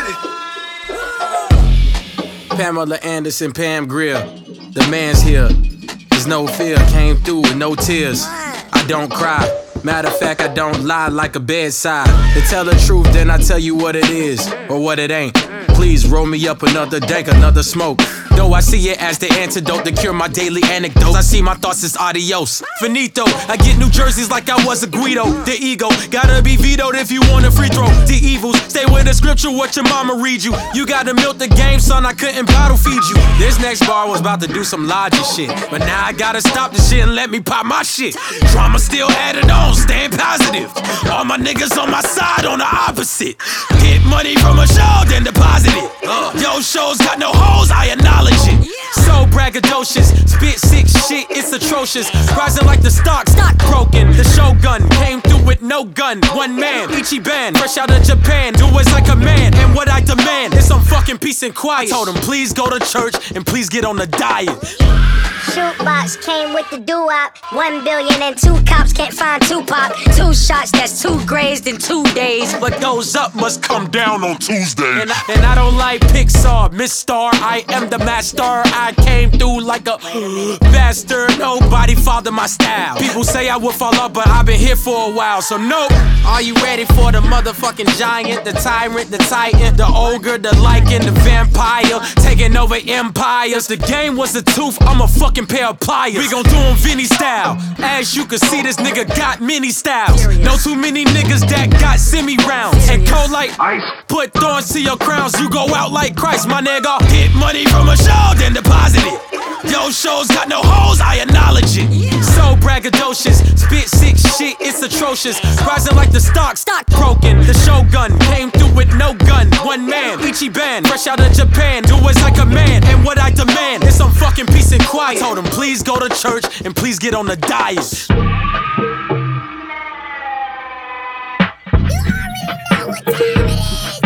Pamela Anderson, Pam Grier, the man's here. There's no fear, came through with no tears. I don't cry, matter of fact, I don't lie like a bedside. To tell the truth, then I tell you what it is, or what it ain't. Please roll me up another dank, another smoke. Though I see it as the antidote to cure my daily anecdotes, I see my thoughts as adios, finito. I get New Jerseys like I was a Guido. The ego, gotta be vetoed if you want a free throw. The evils, stay with the scripture, what your mama read you. You gotta milk the game, son, I couldn't bottle feed you. This next bar was about to do some logic shit, but now I gotta stop the shit and let me pop my shit. Drama still added on, staying positive. All my niggas on my side, on the opposite. Get money from a show, then deposit it. Yo, shows got no hoes, I acknowledge it. So braggadocious, spit sick shit, it's atrocious. Rising like the stock broken. The Shogun came through with no gun. One man, Ichiban, fresh out of Japan. Do it like a man, and what I demand is some fucking peace and quiet. I told him, please go to church and please get on the diet. Shootbox came with the doo-wop. 1 billion and 2 cops can't find Tupac. 2 shots, that's 2 grazed in 2 days. What goes up must come down on Tuesday. And I don't like Pixar, Miss Star. I am the master. I came through like a bastard. Nobody followed my style. People say I would fall off, but I've been here for a while, so nope. Are you ready for the motherfucking giant, the tyrant, the titan, the ogre, the lichen, the vampire, taking over empires? The game was a tooth, I'm a fucking pair of pliers. We gon' do 'em Vinny style. As you can see, this nigga got many styles. No too many niggas that got semi-rounds. And cold like ice, put thorns to your crowns. You go out like Christ, my nigga. Get money from a show, then deposit it. Yo, shows got no hoes, I acknowledge it. So braggadocious, spit sick shit, it's atrocious. Rising like the stock broken. The Shogun came through with no gun. One man, Ichiban, fresh out of Japan. Do it like a man, and what I demand is some fucking peace and quiet. I told him, please go to church and please get on the diet. You already know what time it is.